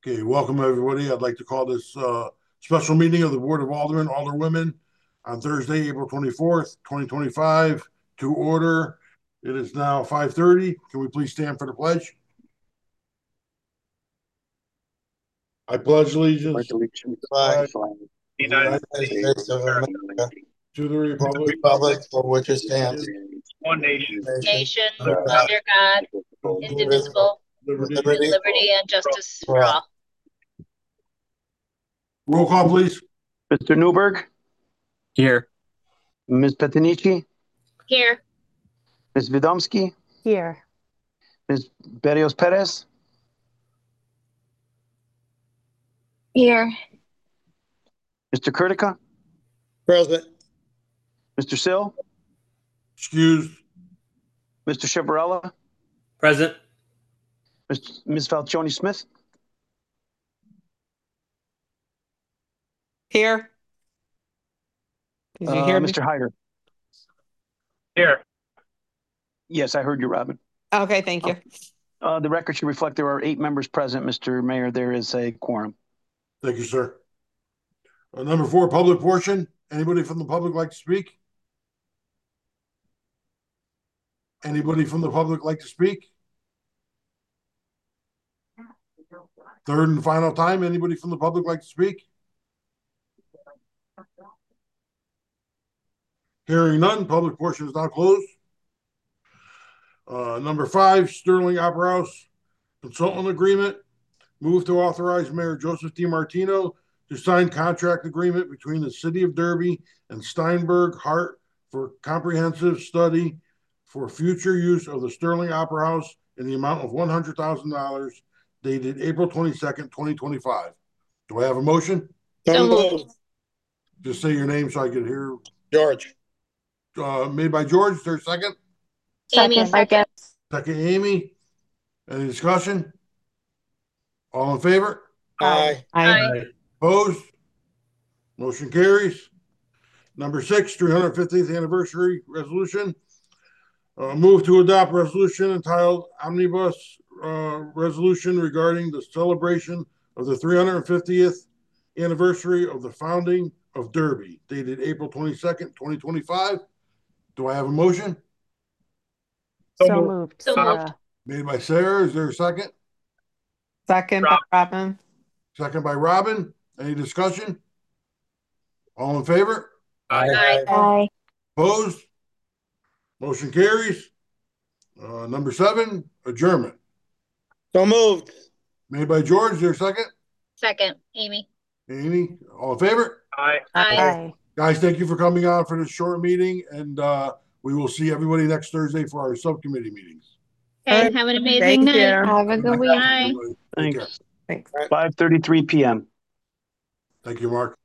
Okay, welcome everybody. I'd like to call this special meeting of the Board of Aldermen, Alderwomen on Thursday, April 24th, 2025 to order. It is now 5:30. Can we please stand for the pledge? I pledge allegiance to The United States of America, the republic for which it stands, one nation, under under God, God, indivisible, liberty. with liberty and justice for all. Roll call, please. Mr. Newberg, here. Ms. Petinici, Here. Ms. Widomski, Here. Ms. Berrios Perez, Here. Mr. Kurtica, Present. Mr. Sill, Excused. Mr. Chiavarella, Present. Ms. Falcioni Smith, Here. Did you hear me? Mr. Hyder. Here. Yes, I heard you, Robin. Okay, thank you. The record should reflect there are 8 members present, Mr. Mayor. There is a quorum. Thank you, sir. Number 4, public portion. Anybody from the public like to speak? Anybody from the public like to speak? Third and final time. Anybody from the public like to speak? Hearing none, public portion is now closed. Number 5, Sterling Opera House consultant agreement. Move to authorize Mayor Joseph DiMartino to sign contract agreement between the City of Derby and Steinberg Hart for comprehensive study for future use of the Sterling Opera House in the amount of $100,000 dated April 22nd, 2025. Do I have a motion? So moved. Just say your name so I can hear. George. Made by George. Is there a second? Amy, second. Second, Amy. Any discussion? All in favor? Aye. Aye. Opposed? Motion carries. Number 6, 350th anniversary resolution. Move to adopt resolution entitled Omnibus Resolution regarding the celebration of the 350th anniversary of the founding of Derby, dated April 22nd, 2025. Do I have a motion? So moved. So Sarah. Made by Sarah. Is there a second? Second by Robin. Second by Robin. Any discussion? All in favor? Aye. Aye. Opposed? Motion carries. Number 7, adjournment. So moved. Made by George. Is there a second? Second, Amy. Amy. All in favor? Aye. Aye. Aye. Guys, thank you for coming on for this short meeting, and we will see everybody next Thursday for our subcommittee meetings. Okay, have an amazing Thank night. you. Have a good week. Bye. Take care. Thanks. Thanks. 5:33 p.m. Thank you, Mark.